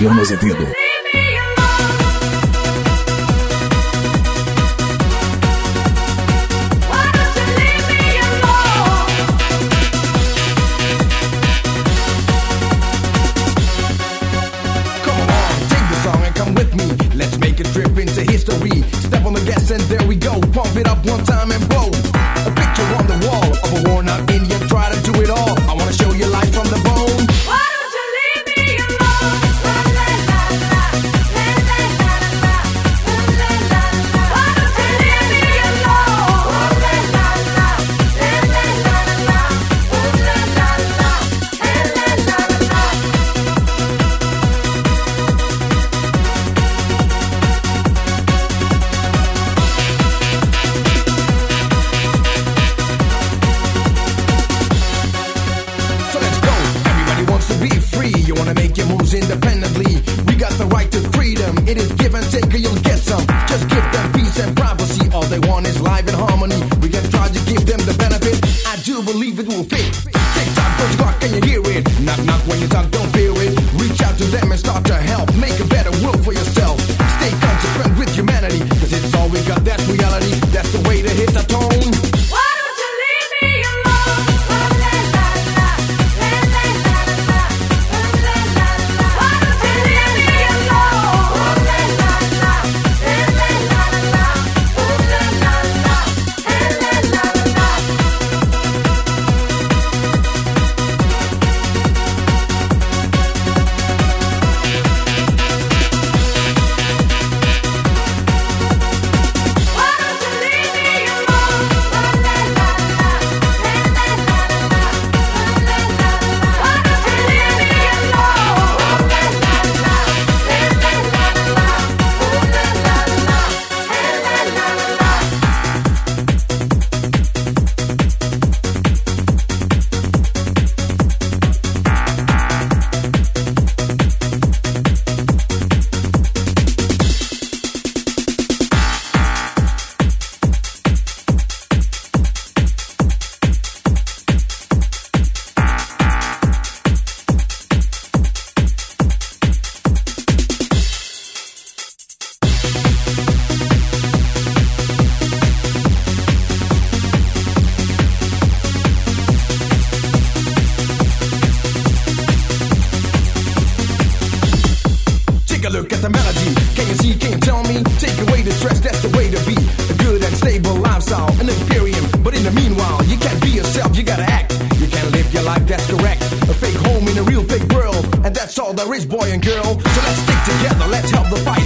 millones de dedos. Trip into history. Step on the gas and there we go. Pump it up one time and blow. A picture on the wall of a worn out Indian. Try to do it all. I wanna show you life from the bone. Why don't you leave me alone? La la la la, la la la la, la la la. Why don't you leave me alone? La la la, la la la la, la la la, la la la. You wanna make your moves independently. We got the right to freedom. It is give and take or you'll get some. Just give them peace and privacy. All they want is life and harmony. We can try to give them the benefit. I do believe it will fit. Tick tock, go to clock, can you hear it? Knock knock when you talk, don't fear it. Reach out to them and start to help. Make a better world for yourself. Stay consequent with humanity. Cause it's all we got, that's reality. That's the way to hit the tone. Why don't you leave me alone? La la la la, la la la la. Why don't you leave me alone? La la la, la la la la, la la la, la la la. Look at the melody, can you see, can you tell me? Take away the stress, that's the way to be. A good and stable lifestyle, an imperium. But in the meanwhile, you can't be yourself, you gotta act. You can't live your life, that's correct. A fake home in a real fake world, and that's all there is, boy and girl. So let's stick together, let's help the fight.